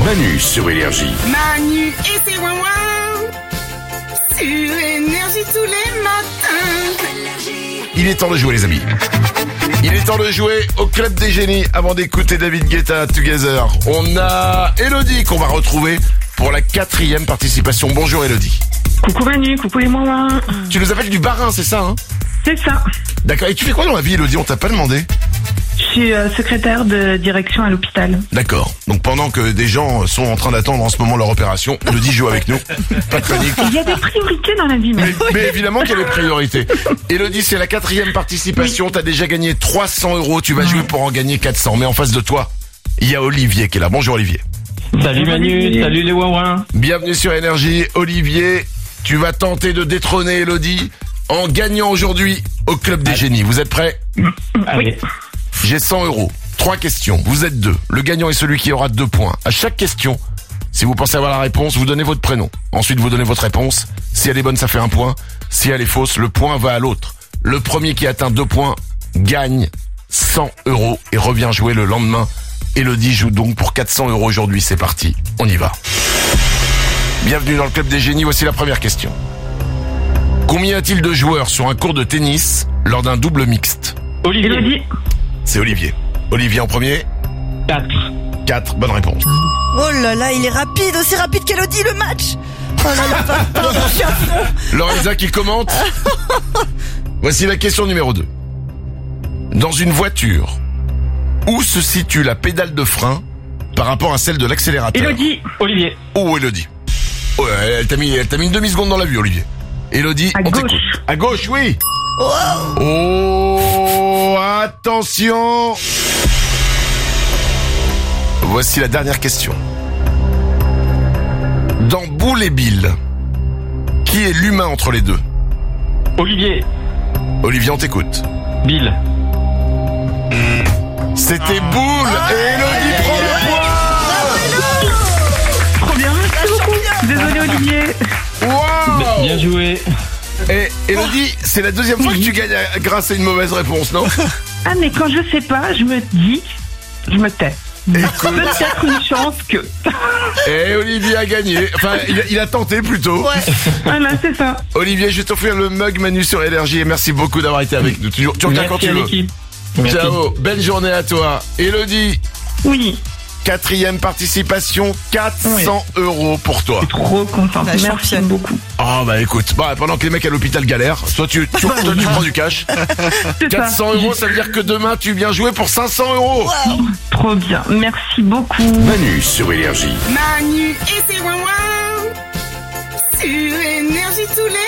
Manu sur Énergie. Manu et ses ouin-ouin sur Énergie tous les matins. Il est temps de jouer, les amis. Il est temps de jouer au Club des Génies avant d'écouter David Guetta Together. On a Elodie qu'on va retrouver pour la 4e participation. Bonjour Elodie. Coucou Manu, coucou les ouin-ouin. Tu nous appelles du Bas-Rhin, c'est ça hein? C'est ça. D'accord, et tu fais quoi dans la vie Elodie? On t'a pas demandé. Je suis secrétaire de direction à l'hôpital. D'accord, donc pendant que des gens sont en train d'attendre en ce moment leur opération, Elodie joue avec nous. Pas de panique. Il y a des priorités dans la vie, Manu. Mais évidemment qu'il y a des priorités. Elodie, c'est la 4e participation. T'as déjà gagné 300 €. Tu vas jouer pour en gagner 400. Mais en face de toi, il y a Olivier qui est là. Bonjour Olivier. Salut Manu, salut les ouin-ouin. Bienvenue sur Énergie. Olivier, tu vas tenter de détrôner Elodie en gagnant aujourd'hui au Club des Génies. Vous êtes prêts? Allez. J'ai 100 €. 3 questions. Vous êtes 2. Le gagnant est celui qui aura 2 points. À chaque question, si vous pensez avoir la réponse, vous donnez votre prénom. Ensuite, vous donnez votre réponse. Si elle est bonne, ça fait 1 point. Si elle est fausse, le point va à l'autre. Le premier qui atteint 2 points gagne 100 € et revient jouer le lendemain. Elodie joue donc pour 400 € aujourd'hui. C'est parti. On y va. Bienvenue dans le Club des Génies. Voici la première question. Combien y a-t-il de joueurs sur un court de tennis lors d'un double mixte? Olivier. Elodie. C'est Olivier. Olivier en premier. 4. 4, bonne réponse. Oh là là, il est rapide, aussi rapide qu'Elodie, le match. Oh là là, pardon, je suis à fond. Lorenza qui commente. Voici la question numéro 2. Dans une voiture, où se situe la pédale de frein par rapport à celle de l'accélérateur? Elodie. Olivier. Oh, Elodie. Oh, elle t'a mis une demi-seconde dans la vue, Olivier. Elodie, À on gauche. t'écoute. À gauche, oui. Wow. Oh, attention. Voici la dernière question. Dans Boule et Bill, qui est l'humain entre les deux? Olivier. Olivier, on t'écoute. Bill. C'était Boule et Elodie prend le point. Trop bien, merci beaucoup. Désolé Olivier. Wow. Bien joué. Et Elodie, c'est la 2e fois que tu gagnes grâce à une mauvaise réponse, non? Ah mais quand je sais pas, je me dis, je me tais. Écoute, Peut-être une chance que. et Olivier a gagné. Enfin, il a tenté plutôt. Ouais. Voilà, c'est ça. Olivier, je vais t'offrir le mug Manu sur Énergie et merci beaucoup d'avoir été avec nous. Tu reviens quand Merci tu à veux. l'équipe. Merci. Ciao, belle journée à toi. Elodie, Oui, 4e participation, 400 € pour toi. trop contente. La Merci championne. beaucoup. Ah bah écoute, pendant que les mecs à l'hôpital galèrent, toi tu prends du cash. C'est 400 €, ça veut dire que demain tu viens jouer pour 500 €. ça. Trop bien. Merci beaucoup. Manu sur Énergie. Manu et ses ouin-ouin sur Énergie tous les